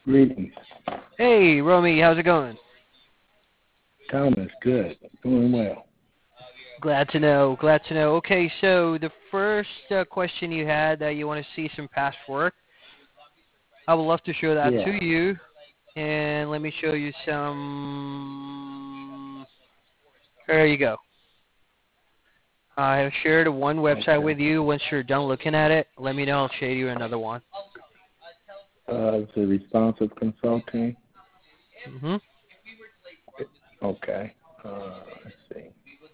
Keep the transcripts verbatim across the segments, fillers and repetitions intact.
Greetings. Hey, Romy, how's it going? Thomas, good. Doing well. Glad to know. Glad to know. Okay, so the first uh, question you had that you want to see some past work, I would love to show that Yeah. to you. And let me show you some. There you go. I have shared one website Okay. with you. Once you're done looking at it, let me know. I'll show you another one. Uh, it's a responsive consulting. hmm Okay. Uh, let's see.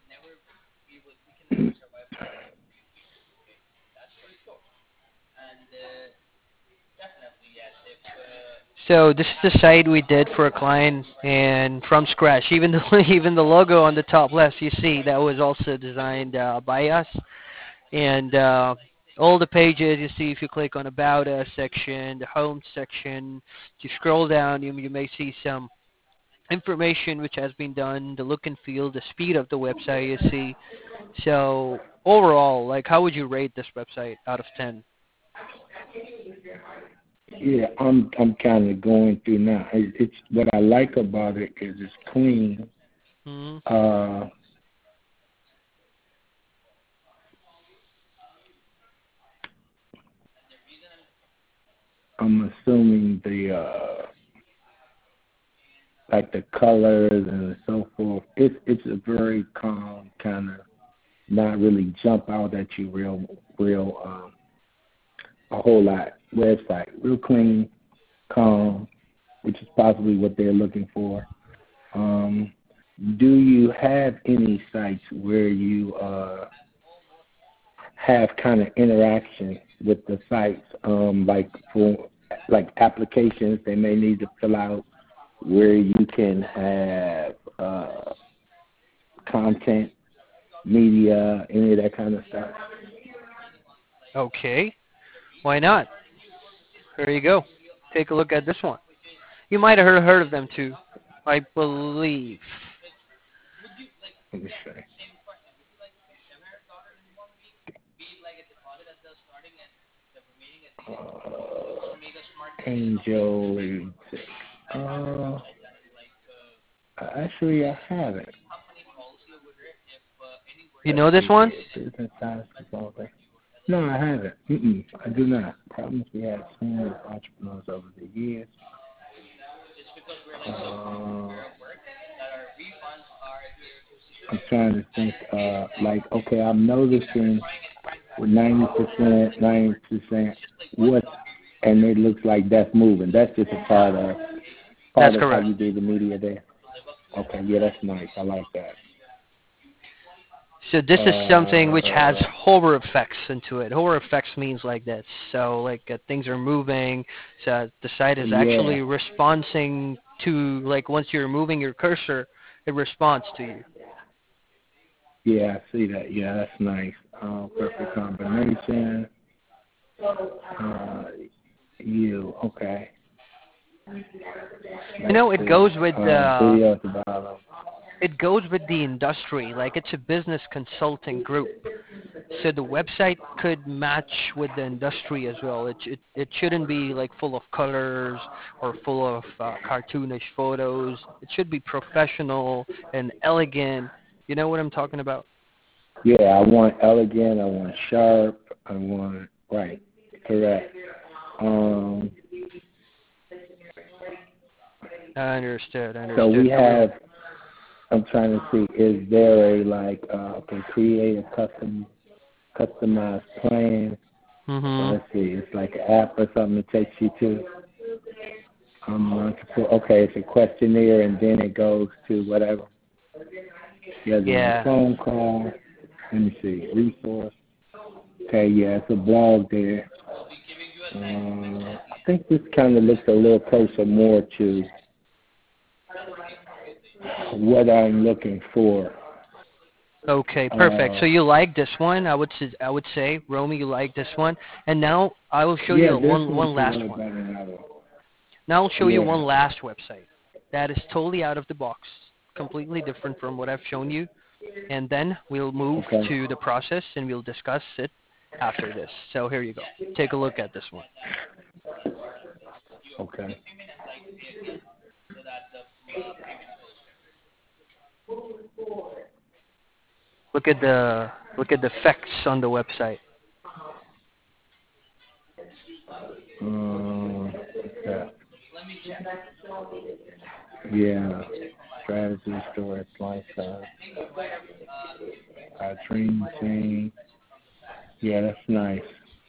So this is the site we did for a client, and from scratch. Even the even the logo on the top left, you see that was also designed uh, by us. And uh, all the pages you see, if you click on About Us section, the Home section, if you scroll down, you, you may see some information which has been done, the look and feel, the speed of the website you see. So overall, like, how would you rate this website out of ten? Yeah, I'm I'm kind of going through now. It, it's what I like about it is it's clean. hmm Uh, I'm assuming the uh, like the colors and so forth. It's it's a very calm kind of, not really jump out at you real real um, a whole lot website. Real clean, calm, which is possibly what they're looking for. Um, do you have any sites where you uh, have kind of interaction with the sites, um, like for like applications they may need to fill out, where you can have uh, content, media, any of that kind of stuff? Okay, why not? There you go. Take a look at this one. You might have heard, heard of them too, I believe. Let me see. Uh, Angel. Uh, actually, I haven't. You Let's know this see one? here. Business size consulting. No, I haven't. Mm-mm, I do not. Problems we have seen with entrepreneurs over the years. Uh, I'm trying to think. Uh, like, okay, I'm noticing with ninety percent, ninety percent, what, and it looks like that's moving. That's just a part of part That's of how correct. you do the media there. Okay, yeah, that's nice. I like that. So this is something which has Uh, hover effects into it. Hover effects means like this. So like uh, things are moving. So the site is yeah, actually responding to, like, once you're moving your cursor, it responds to you. yeah, I see that. Yeah, that's nice. Uh, perfect combination. Uh, you okay? You Let's know, it see. goes with Uh, uh, video at the bottom. it goes with the industry. Like, it's a business consulting group. So the website could match with the industry as well. It it it shouldn't be like full of colors or full of uh, cartoonish photos. It should be professional and elegant. You know what I'm talking about? Yeah, I want elegant. I want sharp. I want right. Correct. Um, I understood. I so understood. we I will. have. I'm trying to see. Is there a like uh, okay, create a custom customized plan? So Mhm. let's see. It's like an app or something that takes you to. Um, okay, it's a questionnaire and then it goes to whatever. Scheduling a Yeah. phone call. Let me see. Resource. Okay, yeah, it's a blog there. Uh, I think this kind of looks a little closer more to what I'm looking for. Okay, perfect. Uh, So you like this one? I would s- I would say, Romy, you like this one. And now I will show yeah, you this one one's one a last little one. better than that one. Now I'll show you Yeah. one last website that is totally out of the box, completely different from what I've shown you. And then we'll move Okay. to the process and we'll discuss it after this. So here you go. Take a look at this one. Okay. Look at the look at the effects on the website. Um, yeah. Yeah. Strategy, storage, lifestyle, uh, dream team. Yeah, that's nice.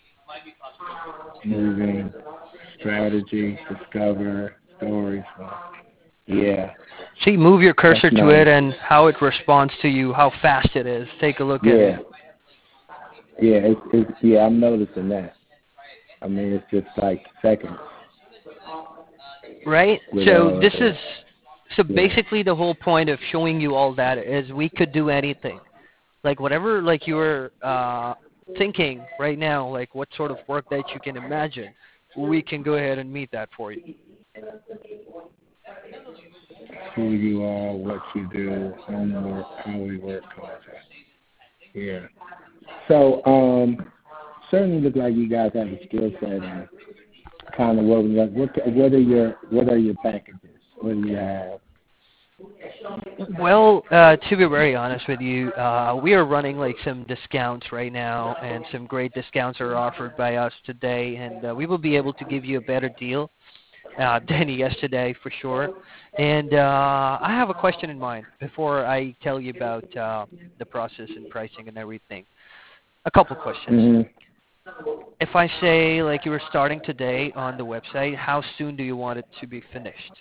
Moving, strategy, discover, stories. Yeah, See, move your that's cursor to nice. it and how it responds to you, how fast it is. Take a look at it. Yeah, yeah, it's, it's yeah. I'm noticing that. I mean, it's just like seconds Right? with So uh, this is so yeah, basically the whole point of showing you all that is we could do anything. Like whatever like you're uh thinking right now, like what sort of work that you can imagine, we can go ahead and meet that for you. who you are, what you do, homework, how we work, content. Yeah. So, um, certainly look like you guys have a skill set and kind of what we like. What what are your what are your packages? What do you have? Well, uh, to be very honest with you, uh, we are running like some discounts right now, and some great discounts are offered by us today, and uh, we will be able to give you a better deal uh, than yesterday for sure. And uh, I have a question in mind before I tell you about uh, the process and pricing and everything. A couple questions. hmm If I say like you were starting today on the website, how soon do you want it to be finished?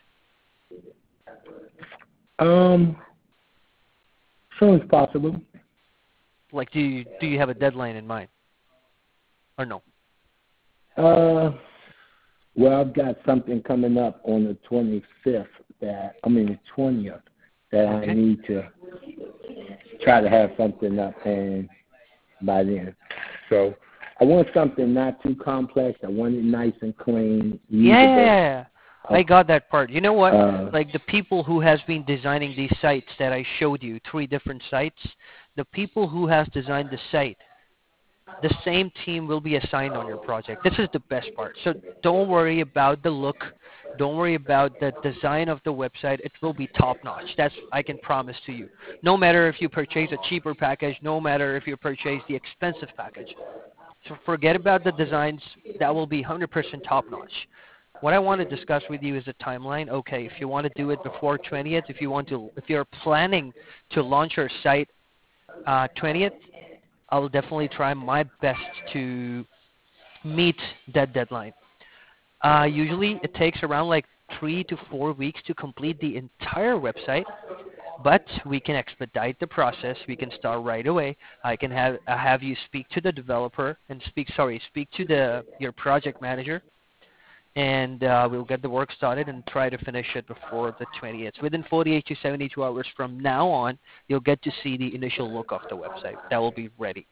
Um, as soon as possible. Like, do you do you have a deadline in mind, or no? Uh, well, I've got something coming up on the twenty-fifth that I mean the twentieth that I Okay. need to try to have something up and by then. So I want something not too complex. I want it nice and clean, usable. Yeah, Uh, I got that part. You know what? uh, Like the people who has been designing these sites that I showed you, three different sites, the people who has designed the site, the same team will be assigned on your project. This is the best part. So don't worry about the look. Don't worry about the design of the website. It will be top notch. That's I can promise to you. No matter if you purchase a cheaper package, no matter if you purchase the expensive package. So forget about the designs. That will be one hundred percent top notch. What I want to discuss with you is a timeline. Okay, if you want to do it before twentieth, if you want to, if you're planning to launch your site uh, twentieth, I'll definitely try my best to meet that deadline. Uh, usually, it takes around like three to four weeks to complete the entire website, but we can expedite the process. We can start right away. I can have uh, have you speak to the developer and speak sorry speak to the your project manager, and uh, we'll get the work started and try to finish it before the twentieth. Within forty-eight to seventy-two hours from now on, you'll get to see the initial look of the website. That will be ready.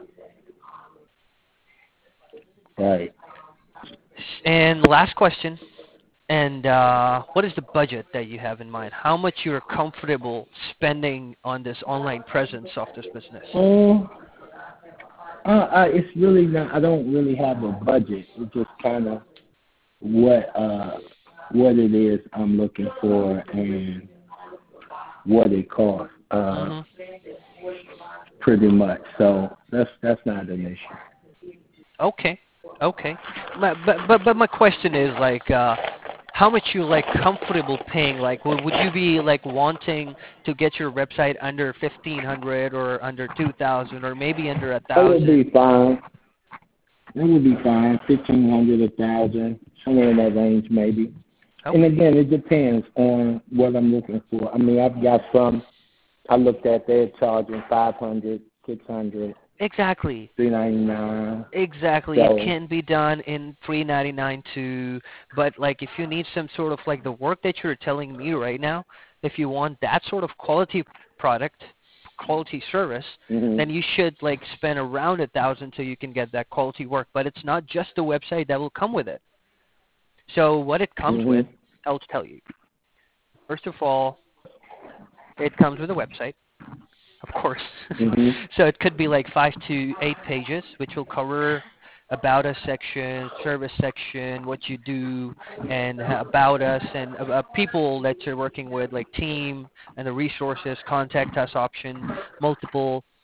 right. And last question. And uh, what is the budget that you have in mind? How much you're comfortable spending on this online presence of this business? Um, uh, uh, it's really not. I don't really have a budget. It's just kind of what uh what it is I'm looking for and what it costs. Uh, hmm pretty much. So that's that's not an issue. Okay, okay. But but but, but my question is like, uh, how much you like comfortable paying? Like, would would you be like wanting to get your website under fifteen hundred or under two thousand or maybe under a That would thousand? be fine. That would be fine. Fifteen hundred, a thousand, somewhere in that range, maybe. And Okay. again, it depends on what I'm looking for. I mean, I've got some. I looked at they're charging five hundred, six hundred, Exactly. three ninety nine. Exactly. It So can be done in three ninety-nine too. But like if you need some sort of like the work that you're telling me right now, if you want that sort of quality product, quality service, mhm, then you should like spend around a thousand so you can get that quality work. But it's not just the website that will come with it. So what it comes with, mhm, I'll tell you. First of all, it comes with a website, of course. mhm, So it could be like five to eight pages, which will cover about us section, service section, what you do, and about us, and uh, people that you're working with, like team and the resources, contact us option, multiple.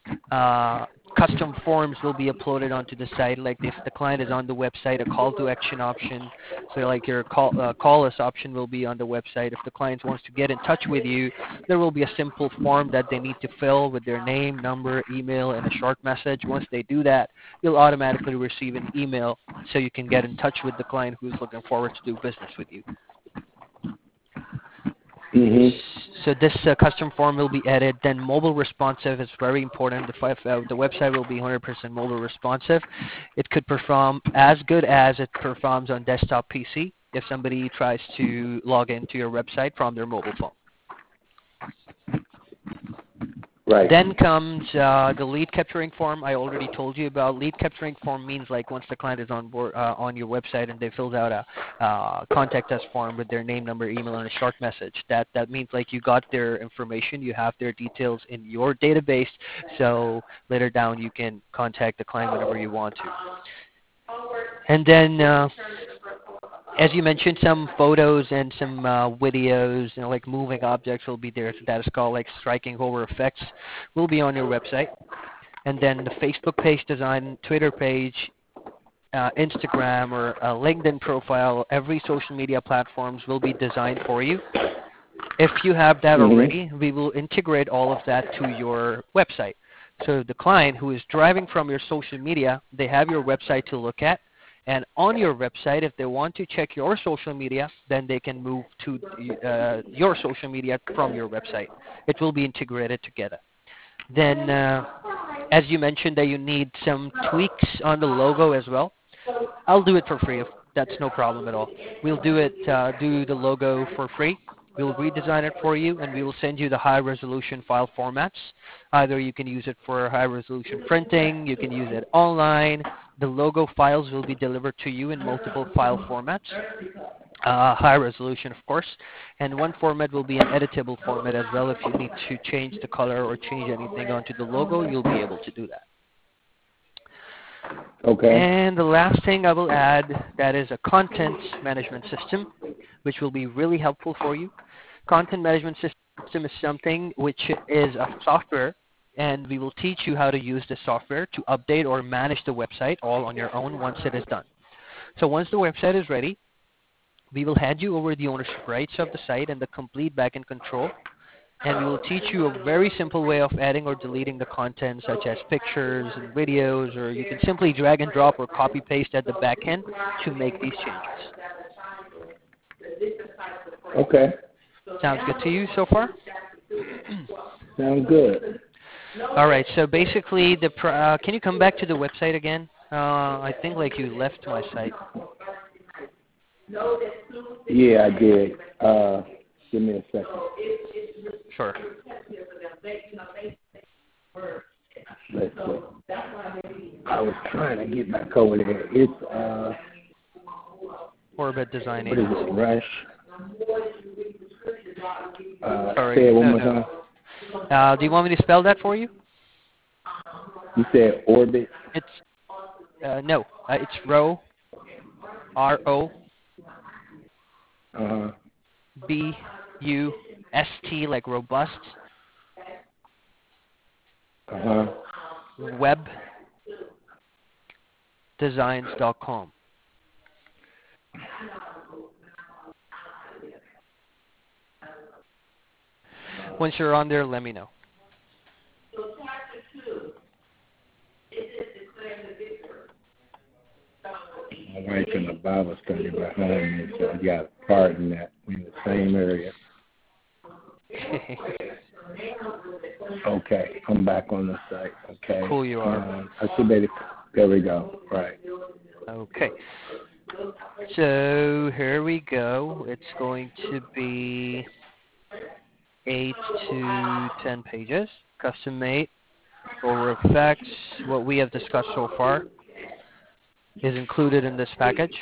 uh, custom forms will be uploaded onto the site. Like if the client is on the website, a call to action option. So like your call uh, call us option will be on the website. If the client wants to get in touch with you, there will be a simple form that they need to fill with their name, number, email, and a short message. Once they do that, you'll automatically receive an email so you can get in touch with the client who's looking forward to do business with you. Mm-hmm. So this uh, custom form will be added. Then mobile responsive is very important. The, five, uh, the website will be one hundred percent mobile responsive. It could perform as good as it performs on desktop P C if somebody tries to log into your website from their mobile phone. Right. Then comes uh, the lead capturing form. I already told you about. Lead capturing form means like once the client is on board uh, on your website and they filled out a uh, contact us form with their name, number, email, and a short message. That that means like you got their information, you have their details in your database. So later down you can contact the client whenever you want to. And then. Uh, As you mentioned, some photos and some uh, videos, you know, like moving objects will be there. So that is called like striking hover effects will be on your website. And then the Facebook page design, Twitter page, uh, Instagram, or a LinkedIn profile, every social media platforms will be designed for you. If you have that mm-hmm. already, we will integrate all of that to your website. So the client who is driving from your social media, they have your website to look at. And on your website, if they want to check your social media, then they can move to uh, your social media from your website. It will be integrated together. Then, uh, as you mentioned that you need some tweaks on the logo as well, I'll do it for free. That's no problem at all. We'll do it, uh, do the logo for free. We'll redesign it for you, and we will send you the high-resolution file formats. Either you can use it for high-resolution printing, you can use it online. The logo files will be delivered to you in multiple file formats, uh, high-resolution, of course. And one format will be an editable format as well. If you need to change the color or change anything onto the logo, you'll be able to do that. Okay. And the last thing I will add, that is a content management system, which will be really helpful for you. Content management system is something which is a software, and we will teach you how to use the software to update or manage the website all on your own once it is done. So once the website is ready, we will hand you over the ownership rights of the site and the complete backend control. And we will teach you a very simple way of adding or deleting the content, such as pictures and videos, or you can simply drag and drop or copy paste at the back end to make these changes. Okay. Sounds good to you so far? Sounds good. All right. So basically, the pr- uh, can you come back to the website again? Uh, I think like you left my site. Yeah, I did. Uh, give me a second. Sure. Let's see. I was trying to get back over there. It's uh. Orbit Design What is Agency. it? Rush. Uh, Sorry. say it one no, more no. time. Uh, do you want me to spell that for you? You said Orbit. It's uh, no. Uh, it's Ro. R O. Uh huh. B U S T like robust. Uh huh. Web designs dot com. Once you're on there, let me know. My wife in the Bible study behind me, so you got pardon that. We're in the same area. Okay, I'm back on the site. Okay. Cool you are. Um, I should be. There we go. Right. Okay. So here we go. It's going to be eight to ten pages. Custom made. Over effects. What we have discussed so far is included in this package.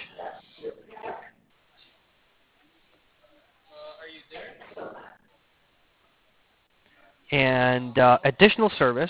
And uh, additional service,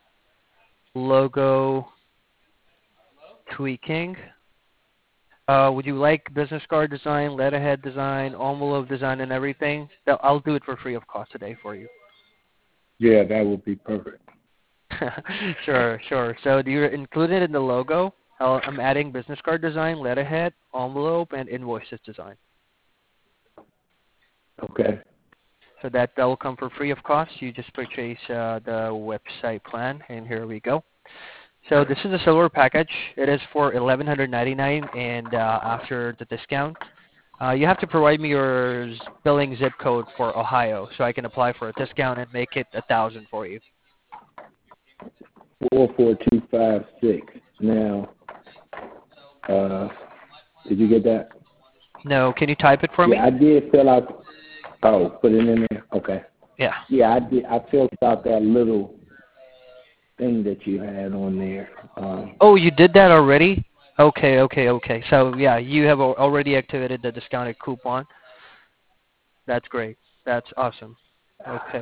logo tweaking. Uh, would you like business card design, letterhead design, envelope design, and everything? I'll do it for free of cost today for you. Yeah, that would be perfect. Sure, sure. So you're included in the logo. I'll, I'm adding business card design, letterhead, envelope, and invoices design. Okay. So that, that will come for free of cost. You just purchase uh, the website plan, and here we go. So this is a silver package. It is for eleven ninety-nine, and uh, after the discount, uh, you have to provide me your z- billing zip code for Ohio, so I can apply for a discount and make it a thousand for you. Four four two five six. Now, uh, did you get that? No, can you type it for me? Yeah, I did fill out. Oh, put it in there. Okay. Yeah. Yeah, I did. I filled out that little thing that you had on there. Um, Oh, you did that already? Okay, okay, okay. So yeah, you have al- already activated the discounted coupon. That's great. That's awesome. Okay.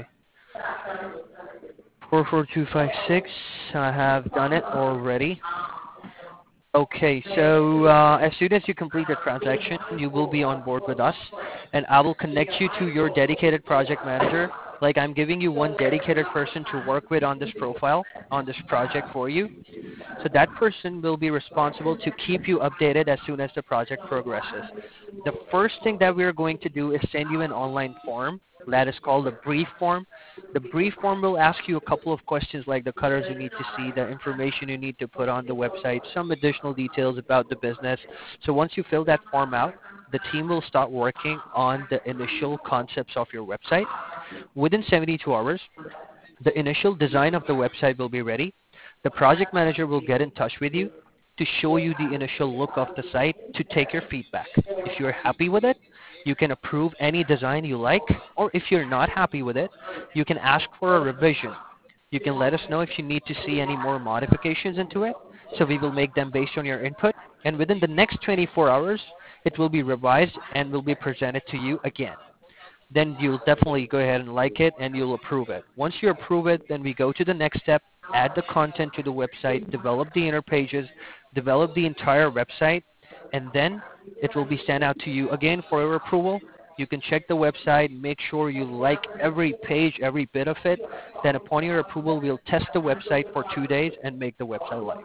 four four two five six. I have done it already. Okay, so uh, as soon as you complete the transaction, you will be on board with us, and I will connect you to your dedicated project manager. Like I'm giving you one dedicated person to work with on this profile, on this project for you. So that person will be responsible to keep you updated as soon as the project progresses. The first thing that we're going to do is send you an online form that is called a brief form. The brief form will ask you a couple of questions like the colors you need to see, the information you need to put on the website, some additional details about the business. So once you fill that form out, the team will start working on the initial concepts of your website. Within seventy-two hours, the initial design of the website will be ready. The project manager will get in touch with you to show you the initial look of the site to take your feedback. If you're happy with it, you can approve any design you like, or if you're not happy with it, you can ask for a revision. You can let us know if you need to see any more modifications into it, so we will make them based on your input. And within the next twenty-four hours, it will be revised and will be presented to you again. Then you'll definitely go ahead and like it and you'll approve it. Once you approve it, then we go to the next step, add the content to the website, develop the inner pages, develop the entire website, and then it will be sent out to you again for your approval. You can check the website, make sure you like every page, every bit of it. Then upon your approval, we'll test the website for two days and make the website live.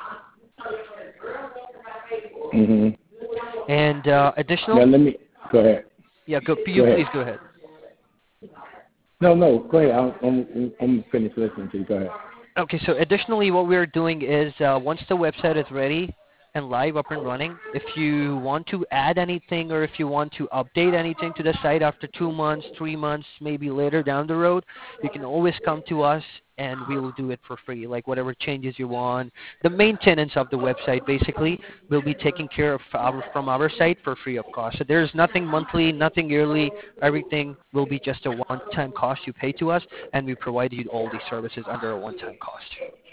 hmm And uh, Now additional, let me go ahead. yeah, go, Go you ahead. please go ahead. No, no, go ahead. I'm, I'm, I'm finished listening to you. Go ahead. Okay, so additionally, what we're doing is uh, once the website is ready and live, up and running, if you want to add anything or if you want to update anything to the site after two months, three months, maybe later down the road, you can always come to us and we will do it for free, like whatever changes you want. The maintenance of the website basically will be taken care of our, from our site for free of cost. So there's nothing monthly, nothing yearly. Everything will be just a one-time cost you pay to us, and we provide you all these services under a one-time cost.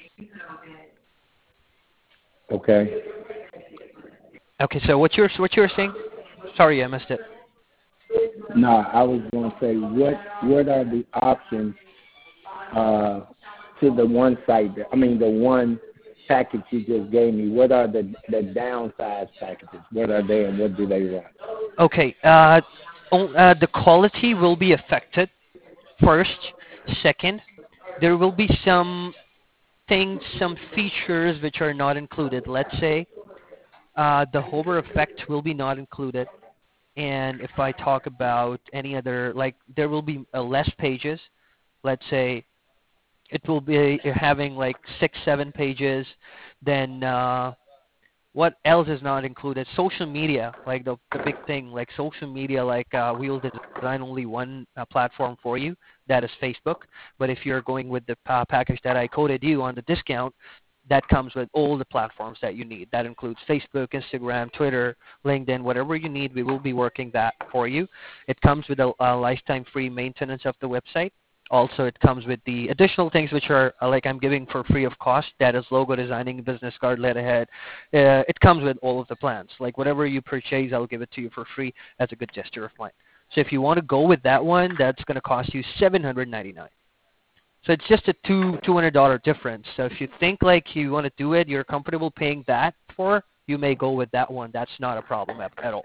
Okay. Okay, so what you're what you're saying? Sorry, I missed it. No, I was going to say, what what are the options uh, to the one site? That, I mean, the one package you just gave me. What are the the downside packages? What are they and what do they run? Okay, uh, on- uh, the quality will be affected first. Second, there will be some things, some features which are not included. Let's say uh, the hover effect will be not included. And if I talk about any other, like there will be uh, less pages. Let's say it will be having like six, seven pages. Then uh, what else is not included? Social media, like the the big thing, like social media, like uh, we'll design only one uh, platform for you, that is Facebook. But if you're going with the uh, package that I quoted you on the discount, that comes with all the platforms that you need. That includes Facebook, Instagram, Twitter, LinkedIn, whatever you need, we will be working that for you. It comes with a, a lifetime free maintenance of the website. Also, it comes with the additional things which are uh, like I'm giving for free of cost. That is logo designing, business card, letterhead. Uh, it comes with all of the plans. Like whatever you purchase, I'll give it to you for free as a good gesture of mine. So if you want to go with that one, that's going to cost you seven hundred ninety-nine dollars. So it's just a two two hundred dollar difference. So if you think like you want to do it, you're comfortable paying that for, you may go with that one. That's not a problem at, at all.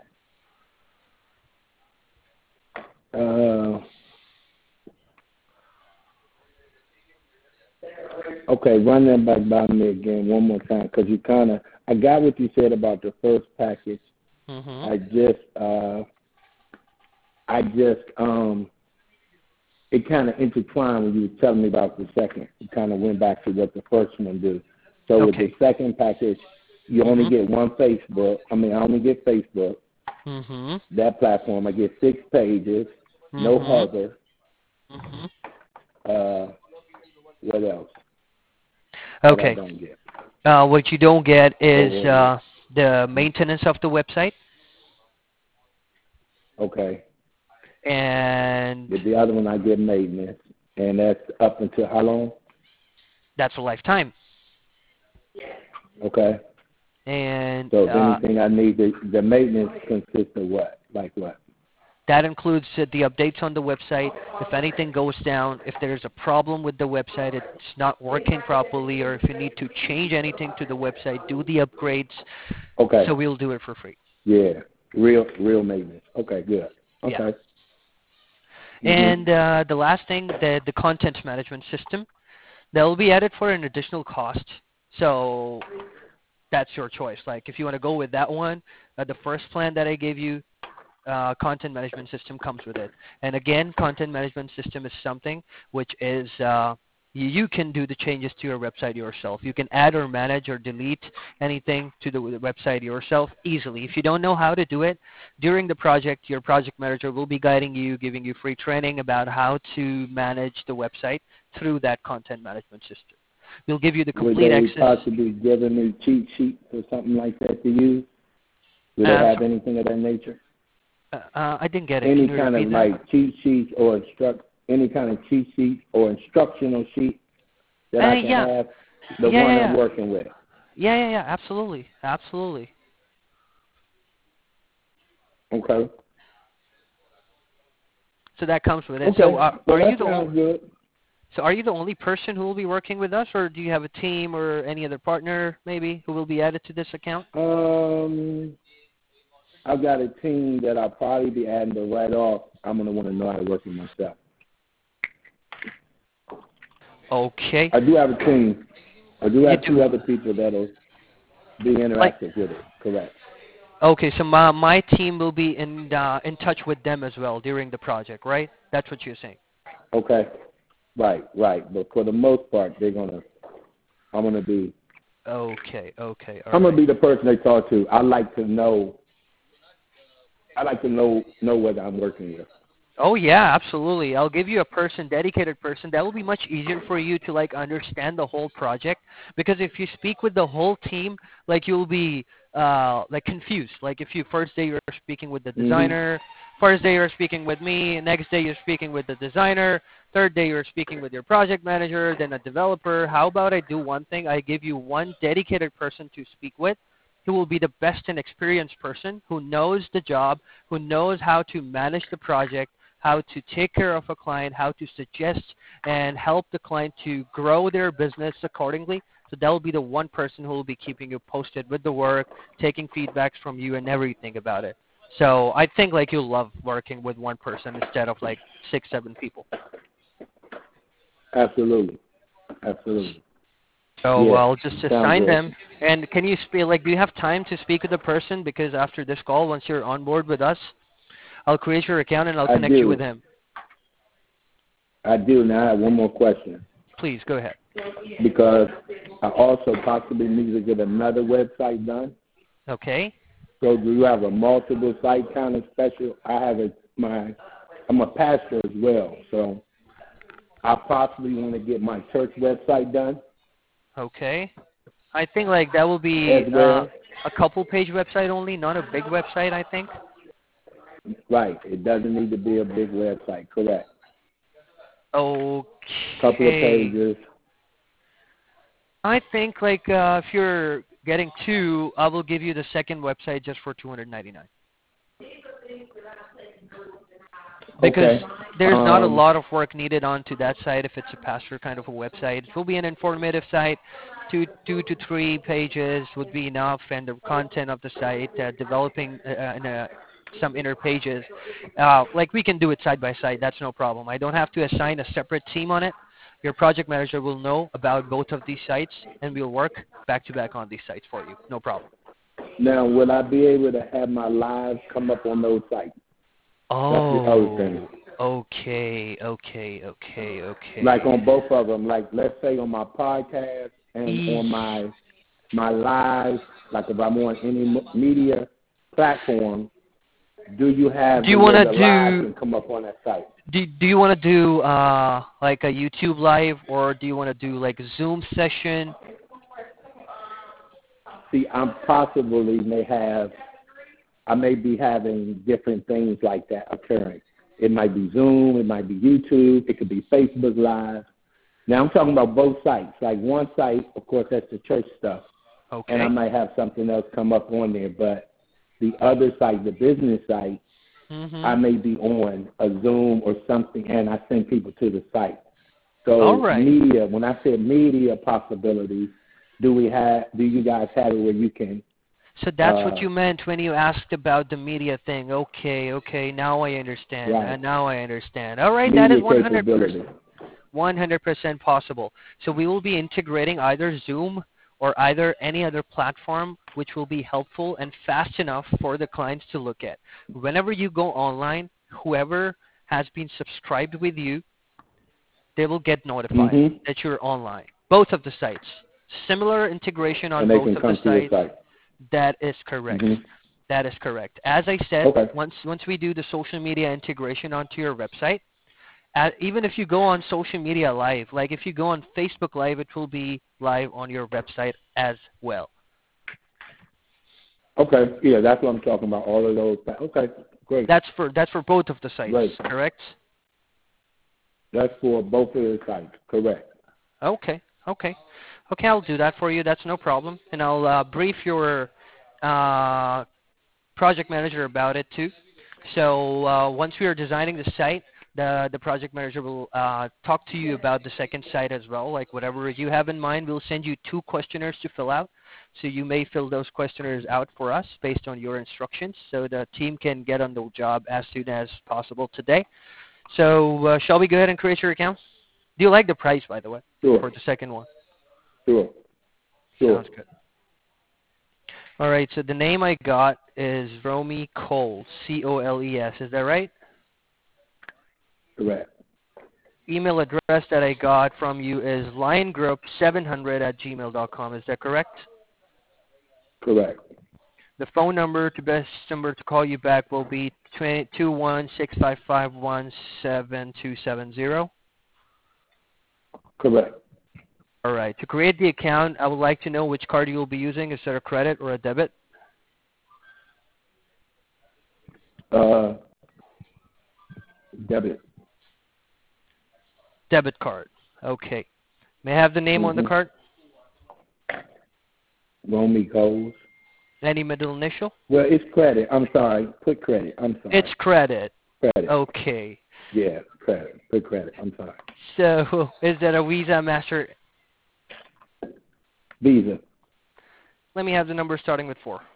Uh, Okay, run that back by me again one more time, because you kind of, I got what you said about the first package. Mm-hmm. I just, uh, I just, um, it kind of intertwined when you were telling me about the second. It kind of went back to what the first one did. So Okay. with the second package, you Mm-hmm. only get one Facebook. I mean, I only get Facebook. Mm-hmm. That platform, I get six pages, no Mm-hmm. hover. Mm-hmm. Uh, what else? What I Okay. don't get? Uh, what you don't get Go is ahead. uh, the maintenance of the website, Okay. and With the other one, I get maintenance, and that's up until how long? that's a lifetime. Okay. And So if uh, anything I need, the, the maintenance consists of what? Like what? that includes uh, the updates on the website. If anything goes down, if there's a problem with the website, it's not working properly, or if you need to change anything to the website, do the upgrades. Okay. So we'll do it for free. Yeah. Real, real maintenance. Okay. Good. Yeah. Okay. And Mhm. uh, the last thing, the the content management system, that will be added for an additional cost. So that's your choice. Like if you want to go with that one, uh, the first plan that I gave you, uh, content management system comes with it. And again, content management system is something which is uh, you, you can do the changes to your website yourself. You can add or manage or delete anything to the, the website yourself easily. If you don't know how to do it, during the project, your project manager will be guiding you, giving you free training about how to manage the website through that content management system. We'll give you the Would complete they access. possibly give me cheat sheets or something like that to use? Do they Uh, have so, anything of that nature? uh, uh, I didn't get it. Any Can you kind of repeat that? like cheat sheets or instruct any kind of cheat sheet or instructional sheet that Uh, I can yeah. have the Yeah, one yeah, I'm yeah. working with. Yeah, yeah, yeah. Absolutely, absolutely. Okay. So that comes with it. So Okay. uh, Well, are you that the o- sounds good. so are you the only person who will be working with us, or do you have a team or any other partner maybe who will be added to this account? Um, I've got a team that I'll probably be adding, but right off, I'm gonna want to know how to work with myself. Okay. I do have a team. I do You have two do. other people that'll be Like interactive with it. Correct. okay, so my my team will be in uh, in touch with them as well during the project, right? That's what you're saying. Okay. Right. Right. But for the most part, they're gonna. I'm gonna be. Okay, okay, all I'm gonna right. be the person they talk to. I like to know. I like to know know what I'm working with. Oh yeah, absolutely. I'll give you a person, dedicated person. That will be much easier for you to like understand the whole project. Because if you speak with the whole team, like you'll be uh like confused. Like if you first day you're speaking with the Mhm. designer, first day you're speaking with me, next day you're speaking with the designer, third day you're speaking with your project manager, then a developer. How about I do one thing? I give you one dedicated person to speak with, who will be the best and experienced person, who knows the job, who knows how to manage the project, how to take care of a client, how to suggest and help the client to grow their business accordingly. So that will be the one person who will be keeping you posted with the work, taking feedbacks from you and everything about it. So I think like you'll love working with one person instead of like six, seven people. Absolutely. Absolutely. So Yeah. I'll just Sounds assign good. them. And can you speak, like, do you have time to speak with the person? Because after this call, once you're on board with us, I'll create your account and I'll I connect you with do. him. I do. Now I have one more question, Please, go ahead. because I also possibly need to get another website done. Okay. So do you have a multiple site kind of special? I have a my I'm a pastor as well, so I possibly want to get my church website done Okay. I think, like, that will as be uh, well. a couple page website only, not a big website, I think. Right. It doesn't need to be a big website. Correct. Couple of Okay. pages. I think, like, uh, if you're getting two, I will give you the second website just for two hundred ninety-nine. Because Okay. there's not a Um. lot of work needed onto that site if it's a pastor kind of a website. It will be an informative site. Two, two to three pages would be enough, and the content of the site, uh, developing uh, in a, some inner pages. Uh, like we can do it side by side. That's no problem. I don't have to assign a separate team on it. your project manager will know about both of these sites, and we'll work back to back on these sites for you. No problem. Now, will I be able to have my lives come up on those sites? That's the other thing. Oh, okay, okay, okay, okay. Like on both of them, like let's say on my podcast and Eesh. on my my live, like if I'm on any m- media platform, do you have Do you the, wanna the live do- can come up on that site? Do Do you want to do uh like a YouTube live, or do you want to do like a Zoom session? See, I'm possibly may have, I may be having different things like that occurring. It might be Zoom, it might be YouTube, it could be Facebook Live. Now I'm talking about both sites. Like one site, of course, that's the church stuff, Okay. and I might have something else come up on there. But the other site, the business site, Mm-hmm. I may be on a Zoom or something, and I send people to the site. So All right. media, when I said media possibilities, do we have? Do you guys have it where you can? So that's Uh, what you meant when you asked about the media thing. Okay, okay, now I understand. Right. Uh, now I understand. All right, that media is one hundred capability. percent one hundred percent possible. So we will be integrating either Zoom or either any other platform which will be helpful and fast enough for the clients to look at. Whenever you go online, whoever has been subscribed with you, they will get notified Mhm. that you're online. Both of the sites. Similar integration on And they both can of come the to your sites. site. That is correct. Mhm. That is correct. As I said, Okay. once once we do the social media integration onto your website, uh, even if you go on social media live, like if you go on Facebook Live, it will be live on your website as well. Okay. Yeah, that's what I'm talking about. All of those. Okay. Great. That's for that's for both of the sites, Great. correct? That's for both of the sites. Correct. Okay, okay, okay. I'll do that for you. That's no problem, and I'll uh, brief your uh, project manager about it too. So uh, once we are designing the site, the the project manager will uh, talk to you about the second site as well. Like whatever you have in mind, we'll send you two questionnaires to fill out. So you may fill those questionnaires out for us based on your instructions, so the team can get on the job as soon as possible today. So uh, shall we go ahead and create your account? Do you like the price, by the way, Sure. for the second one? Sure. Sure. Sounds good. All right, so the name I got is Romy Coles, C O L E S. Is that right? Correct. Email address that I got from you is liongroup seven hundred at gmail dot com. Is that correct? Correct. The phone number, the best number to call you back will be two one six five five one seven two seven zero. Correct. All right. To create the account, I would like to know which card you will be using. Is it a credit or a debit? Uh, debit. Debit card. Okay. May I have the name on the Mhm. card? Romy Coles. Any middle initial? Well, it's credit. I'm sorry. Put credit. I'm sorry. It's credit. credit. Okay. Yeah, credit. Put credit. I'm sorry. So is that a Visa, Master? Visa. Let me have the number starting with four.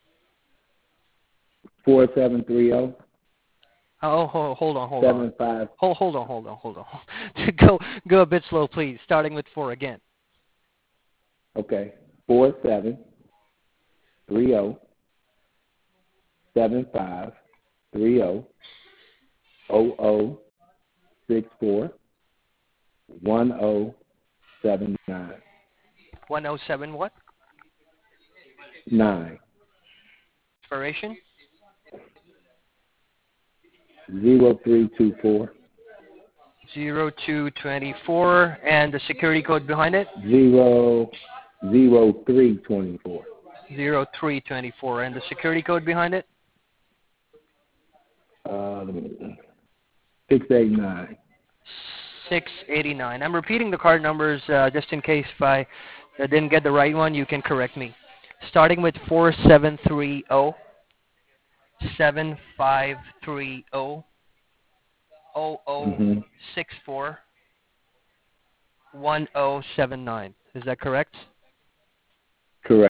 Four seven three zero Oh, hold, hold on, hold seven on. five. Hold, hold on, hold on, hold on. go, go a bit slow, please. Starting with four again. Okay. Four seven three zero seven five three zero zero zero six four one zero seven nine One oh seven what? nine Expiration? zero three two four Zero two twenty four, and the security code behind it? zero zero three twenty four. Zero three twenty four, and the security code behind it? Uh, six eight nine. Six eighty nine. I'm repeating the card numbers uh, just in case if I uh, didn't get the right one. You can correct me. Starting with four seven three zero seven five three zero zero zero six four one zero seven nine. Is that correct? Correct.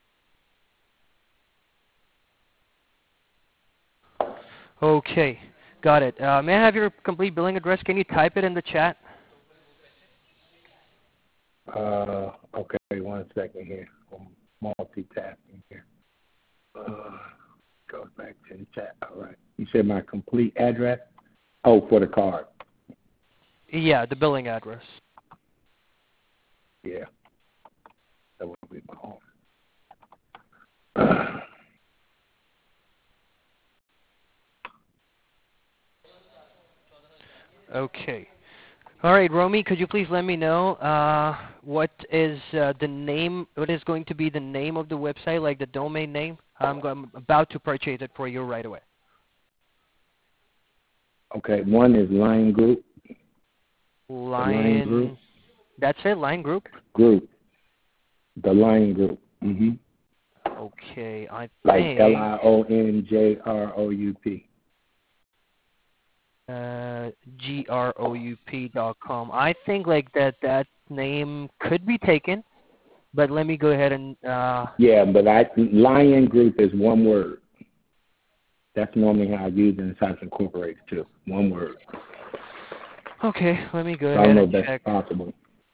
Okay. Got it. Uh, may I have your complete billing address? Can you type it in the chat? Uh, okay, one second here. I'm multitasking here. Uh, goes back to the chat. All right. You said my complete address? Oh, for the card. Yeah, the billing address. Yeah. That would be my home. Okay. All right, Romy, could you please let me know uh, what is uh, the name, what is going to be the name of the website, like the domain name? I'm, go- I'm about to purchase it for you right away. Okay, one is Lion Group. Lion, Lion Group. That's it, Lion Group? Group. The Lion Group. Mm-hmm. Okay, I Like think... L I O N J R O U P. Uh, G R O U P dot com. I think like that that name could be taken, but let me go ahead and... Uh, yeah, but I, Lion Group is one word. That's normally how I use it in South Incorporated too. One word. Okay, let me go So ahead I don't know and if that's check. possible.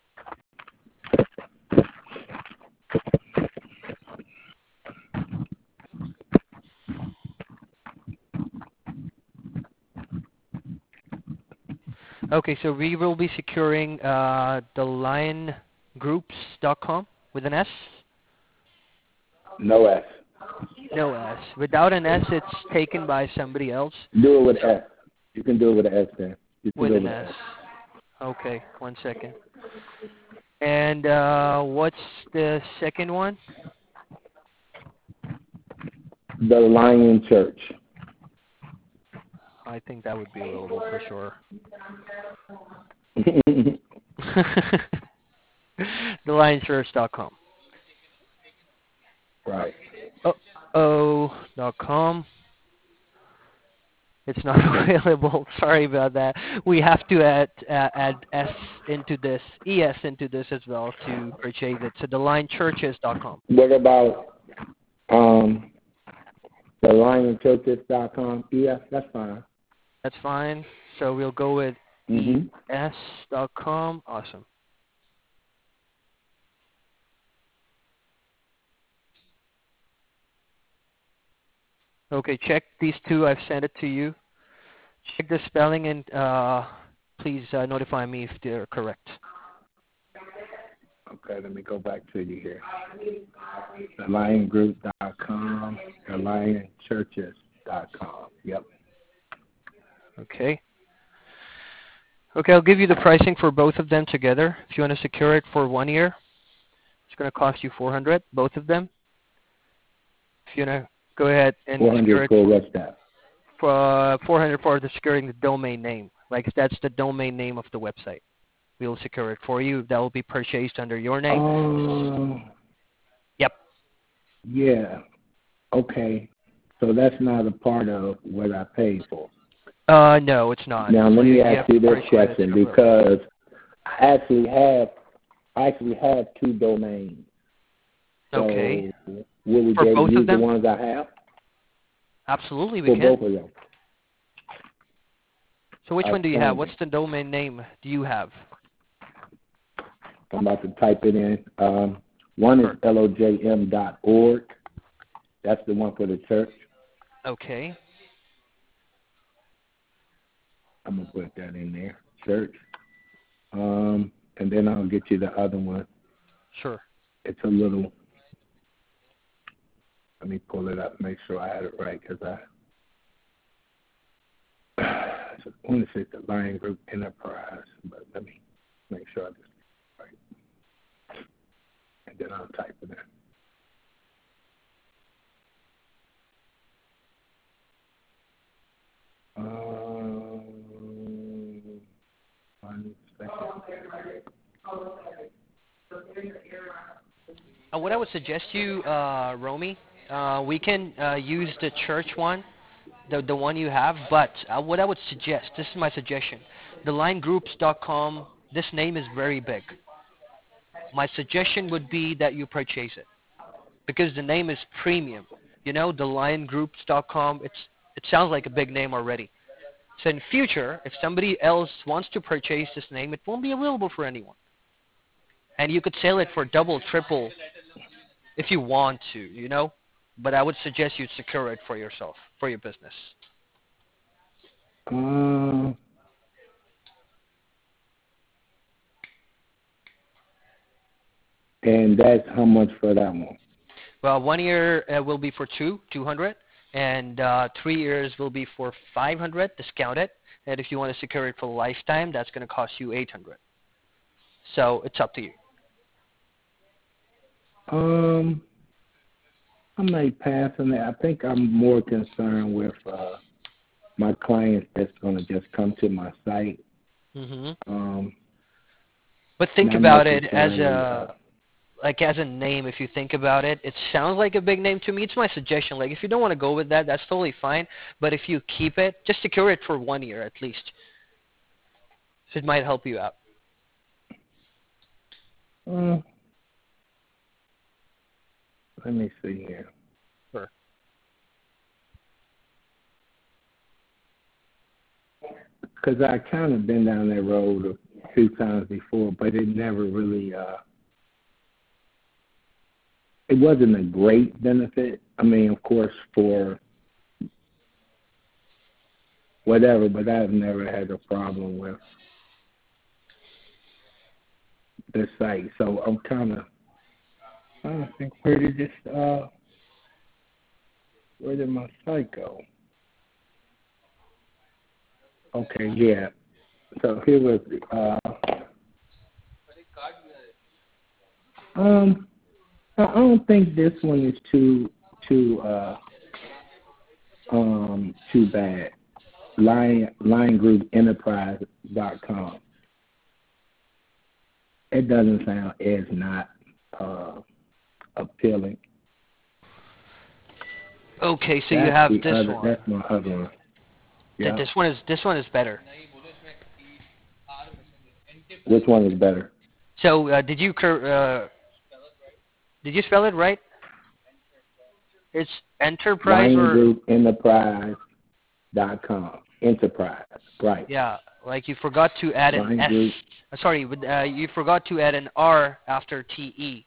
Okay, so we will be securing uh, the lion groups dot com with an S? No S. No S. Without an S, it's taken by somebody else. Do it with S. You can do it with an S then. You can With do it an with S. an S. Okay, one second. And uh, what's the second one? The Lion Church. I think that would be available for sure. the lion church dot com. Right. Oh, oh dot com. It's not available. Sorry about that. We have to add uh, add S into this, E S into this as well to purchase it. So the lion churches dot com. What about um, the lion churches dot com? Yes, that's fine. That's fine. So we'll go with Mm-hmm. E S dot com. Awesome. Okay, check these two. I've sent it to you. Check the spelling and uh, please uh, notify me if they're correct. Okay, let me go back to you here. the lion group dot com, the lion churches dot com. Yep. Okay. Okay, I'll give you the pricing for both of them together. If you want to secure it for one year, it's going to cost you four hundred dollars, both of them. If you want to go ahead and four secure hundred it for what's that? for uh, four hundred dollars for the securing the domain name. Like that's the domain name of the website. We'll secure it for you. That will be purchased under your name. Oh, Yep. yeah. Okay. So that's not a part of what I paid for. Uh, no, it's not. Now So let you, me you ask have to you this purchase it question separately. because I actually have I actually have two domains. So Okay. will we For be able both to of use the them? ones I have? Absolutely, we For can. both of them. So which one do you have? Outstanding. What's the domain name do you have? I'm about to type it in. Um, one is L O J M dot org. That's the one for the church. Okay. I'm going to put that in there, church. Um, and then I'll get you the other one. Sure. It's a little, let me pull it up, make sure I had it right, because I, I want to say the Lion Group Enterprise, but let me make sure I just get it right. And then I'll type it in. Um, one second. Uh, what I would suggest you, uh, Romy, uh, we can uh, use the church one, the the one you have. But uh, what I would suggest, this is my suggestion, the lion groups dot com. This name is very big. My suggestion would be that you purchase it because the name is premium. You know, the lion groups dot com. It's it sounds like a big name already. So in future, if somebody else wants to purchase this name, it won't be available for anyone. And you could sell it for double, triple if you want to, you know. But I would suggest you secure it for yourself, for your business. Um, and that's how much for that one? Well, one year uh, will be for two, two hundred, and uh, three years will be for five hundred, discounted. And if you want to secure it for lifetime, that's going to cost you eight hundred. So it's up to you. Um, I might pass on that. I think I'm more concerned with uh, my clients that's going to just come to my site. hmm Um, But think not about it as necessarily. Uh, a like as a name. If you think about it, it sounds like a big name to me. It's my suggestion. Like if you don't want to go with that, that's totally fine. But if you keep it, just secure it for one year at least. So it might help you out. uh, let me see here. Sure. Because I kind of been down that road a few times before, but it never really, uh, it wasn't a great benefit. I mean, of course, for whatever, but I've never had a problem with the site. So I'm kind of trying to think, where did this, uh, where did my site go? Okay, yeah. So here was, uh, um, I don't think this one is too, too, uh, um, too bad. Lion, lion group enterprise dot com. It doesn't sound as not uh, appealing. Okay, so you That's have the this other. one. That's my other one. Th- Yeah. This one is this one is better. Which one is better? So uh, did you cur- uh, did you spell it right? It's enterprise lion or group enterprise dot com. Enterprise, right? yeah, like you forgot to add an Lion S. Group. Uh, sorry, but, uh, you forgot to add an R after T E.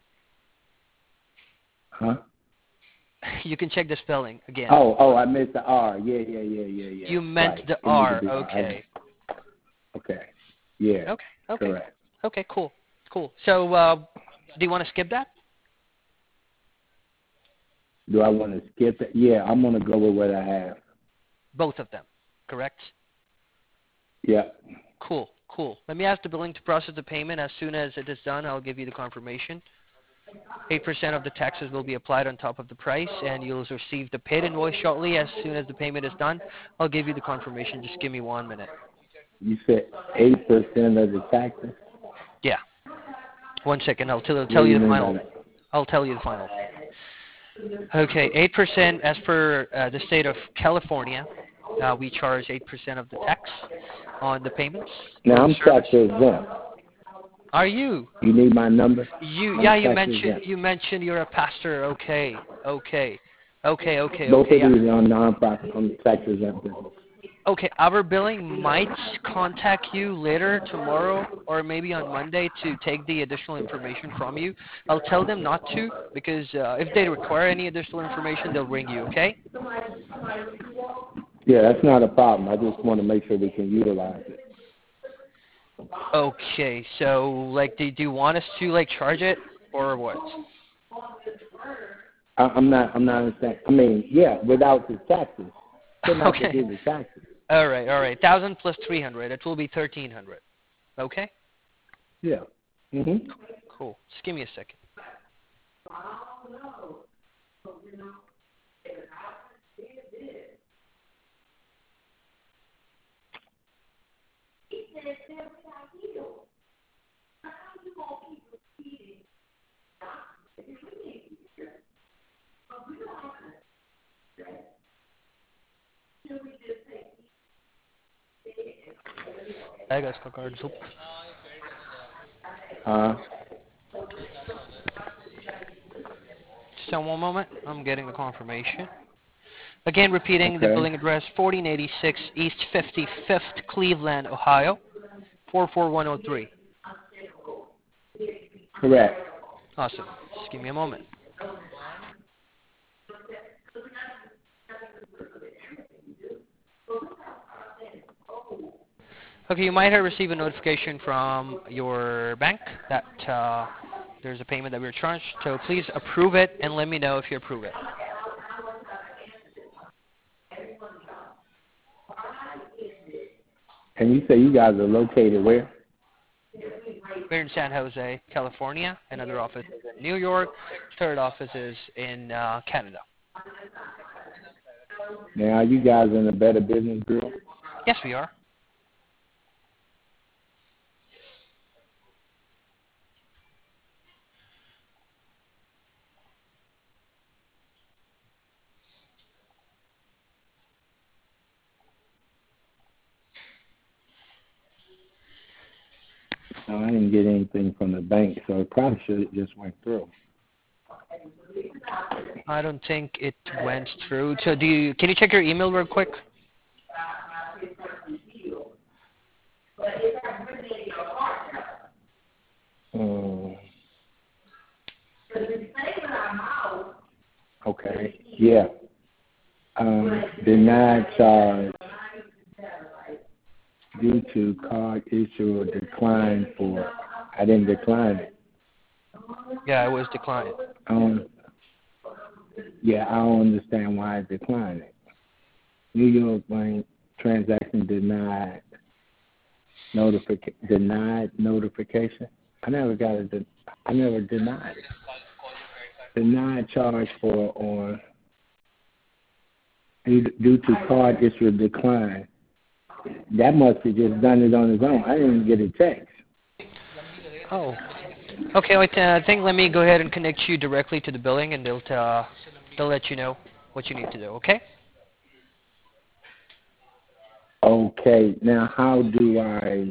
Huh? You can check the spelling again. Oh, oh, I missed the R. Yeah, yeah, yeah, yeah, yeah. You meant Right. the It needs to R. be R. Okay. I, okay. Yeah. Okay. Okay. Correct. Okay. Cool. Cool. So, uh, do you want to skip that? Do I want to skip it? Yeah, I'm gonna go with what I have. Both of them. Correct. Yeah. Cool. Cool. Let me ask the billing to process the payment. As soon as it is done, I'll give you the confirmation. eight percent of the taxes will be applied on top of the price, and you'll receive the paid invoice shortly. As soon as the payment is done, I'll give you the confirmation. Just give me one minute. You said eight percent of the taxes. Yeah. One second. I'll tell, What tell do you you the mean by final. that? I'll tell you the final. Okay, eight percent as per uh, the state of California. Uh, we charge eight percent of the tax on the payments Now for the I'm service. tax exempt. Are you? You need my number? You I'm yeah, you tax mentioned exempt. you mentioned you're a pastor. Okay, okay, okay, okay, Both okay. of Yeah. these are nonprofit. I'm tax exempt business. Okay, our billing might contact you later tomorrow or maybe on Monday to take the additional information from you. I'll tell them not to because uh, if they require any additional information, they'll ring you. Okay? Yeah, that's not a problem. I just want to make sure we can utilize it. Okay. So, like, do, do you want us to like charge it or what? I, I'm not. I'm not understanding. I mean, yeah, without the taxes, shouldn't have to Okay. do the taxes. All right. All right. Thousand plus three hundred. It will be thirteen hundred. Okay. Yeah. Mhm. Cool. Just give me a second. I got the card. Soup. Uh. Just one moment. I'm getting the confirmation. Again, repeating the Okay. billing address, fourteen eighty-six East fifty-fifth, Cleveland, Ohio, four four one zero three. Correct. Awesome. Just give me a moment. Okay, you might have received a notification from your bank that uh, there's a payment that we were charged. So please approve it and let me know if you approve it. And you say you guys are located where? We're in San Jose, California. Another office is in New York. Third office is in uh, Canada. Now, are you guys in the Better Business Bureau? Yes, we are. No, I didn't get anything from the bank, so it probably should have just went through. I don't think it went through. So do you? Can you check your email real quick? Um, okay. Yeah. Um, denied charge due to card issue or decline for. I didn't decline it. Yeah, it was declined. Um, yeah, I don't understand why it declined it. New York Bank transaction denied. Notific denied notification. I never got a. De- I never denied it. Denied charge for on due to card issue decline. That must have just done it on its own. I didn't get a text. Oh. Okay, wait, uh, I think let me go ahead and connect you directly to the billing, and they'll uh, they'll let you know what you need to do. Okay? Okay. Now, how do I?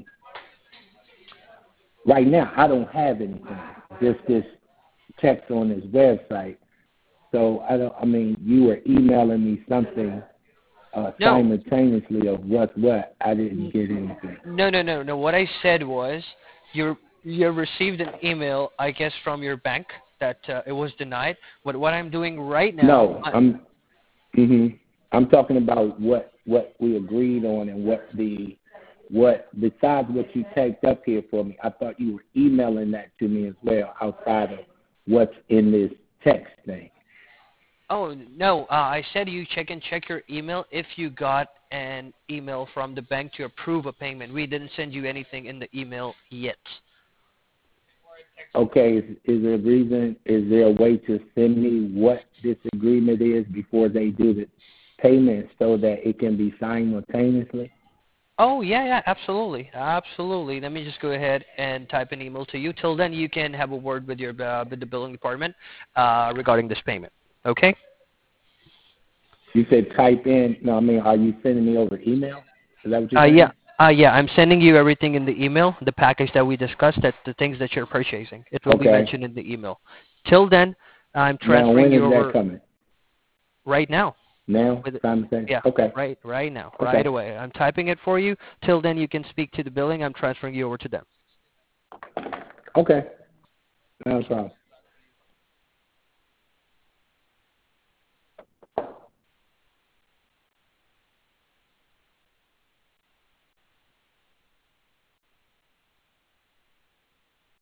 Right now, I don't have anything. Just this text on this website. So I don't. I mean, you were emailing me something uh, No. simultaneously of what's what. I didn't get anything. No, no, no, no. What I said was you you received an email, I guess, from your bank that uh, it was denied. But what I'm doing right now. No, I, I'm. Mhm. I'm talking about what what we agreed on and what the what besides what you typed up here for me. I thought you were emailing that to me as well outside of what's in this text thing. Oh no, uh, I said you check and check your email if you got an email from the bank to approve a payment. We didn't send you anything in the email yet. Okay, is, is there a reason? Is there a way to send me what this agreement is before they do the payment so that it can be simultaneously? Oh yeah, yeah, absolutely, absolutely. Let me just go ahead and type an email to you. Till then, you can have a word with your uh, with the billing department uh, regarding this payment. Okay? You said type in. No, I mean, are you sending me over email? Is that what you're Uh, saying? yeah, uh, yeah. I'm sending you everything in the email, the package that we discussed, that the things that you're purchasing. It will be Okay. mentioned in the email. Till then, I'm Now, transferring when you is that over coming? right now. Now? With, Simultaneously? yeah, Okay. right, right now, Okay. right away. I'm typing it for you. Till then, you can speak to the billing. I'm transferring you over to them. Okay. No problem.